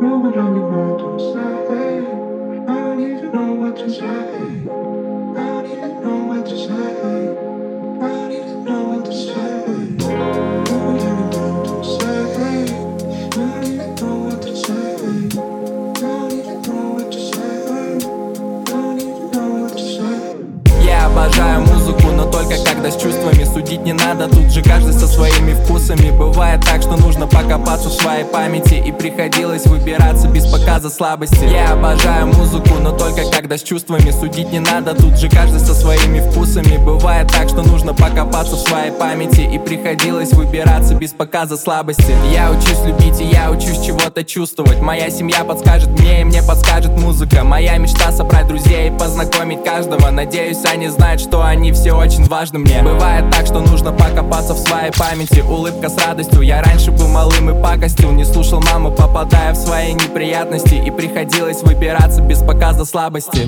No, but I need more to say. I don't even know what to say. I don't even know what to say. I don't even know what to say. No, but I need more to say. I don't even know what to say. I don't even know what to say. I don't even know what to say. Я обожаю музыку, но только когда с чувствами. Судить не надо, тут же каждый со своими вкусами. Бывает так, что нужно покопаться в своей памяти, и приходилось выбираться без показа слабости. Я обожаю музыку, но только когда с чувствами. Судить не надо, тут же каждый со своими вкусами. Бывает так, что нужно покопаться в своей памяти, и приходилось выбираться без показа слабости. Я учусь любить, и я учусь чего-то чувствовать. Моя семья подскажет мне, и мне подскажет музыка. Моя мечта — собрать друзей и познакомить каждого. Надеюсь, они знают, что они все очень важны мне. Бывает так, что нужно покопаться в своей памяти. Улыбка с радостью. Я раньше был малым и пакостил, не слушал маму, попадая в свои неприятности, и приходилось выбираться без показа слабости.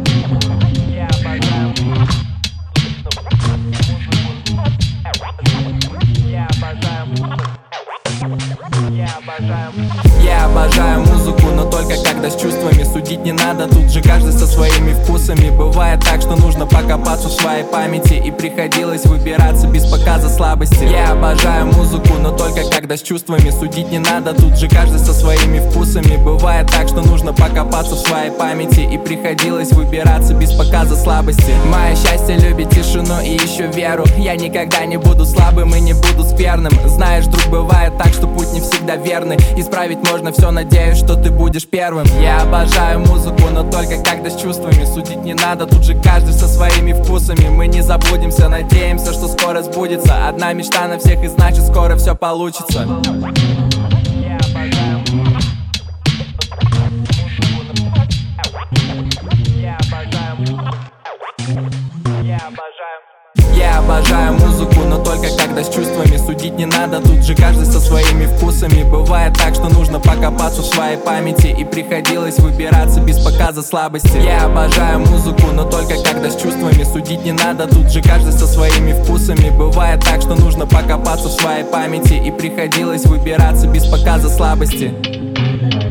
Я обожаю музыку, но только когда с чувствами. Судить не надо, тут же каждый со своими вкусами. Бывает так, что нужно покопаться в своей памяти, и приходилось выбираться без показа слабости. Я обожаю музыку, но только когда с чувствами. Судить не надо, тут же каждый со своими вкусами. Бывает так, что нужно покопаться в своей памяти, и приходилось выбираться без показа слабости. Мое счастье любит тишину и еще веру. Я никогда не буду слабым и не буду скверным. Знаешь, друг, бывает так, что путь не всегда верный. Исправить можно все, надеюсь, что ты будешь первым. Я обожаю музыку, но только когда с чувствами. Судить не надо, тут же каждый со своими вкусами. Мы не заблудимся, надеемся, что скоро сбудется. Одна мечта на всех, и значит скоро все получится. Я обожаю музыку, но только когда с чувствами. Судить не надо, тут же каждый со своими вкусами. Бывает так, что нужно покопаться в своей памяти, и приходилось выбираться без показа слабости. Я обожаю музыку, но только когда с чувствами. Судить не надо, тут же каждый со своими вкусами. Бывает так, что нужно покопаться в своей памяти, и приходилось выбираться без показа слабости.